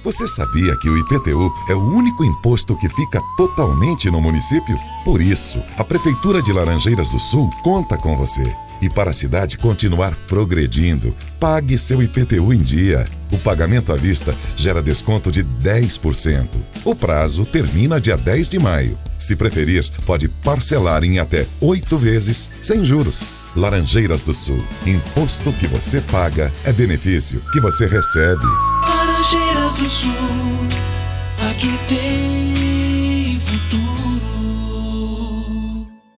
Você sabia que o IPTU é o único imposto que fica totalmente no município? Por isso, a Prefeitura de Laranjeiras do Sul conta com você. E para a cidade continuar progredindo, pague seu IPTU em dia. O pagamento à vista gera desconto de 10%. O prazo termina dia 10 de maio. Se preferir, pode parcelar em até 8 vezes, sem juros. Laranjeiras do Sul. Imposto que você paga é benefício que você recebe. Laranjeiras do Sul, aqui tem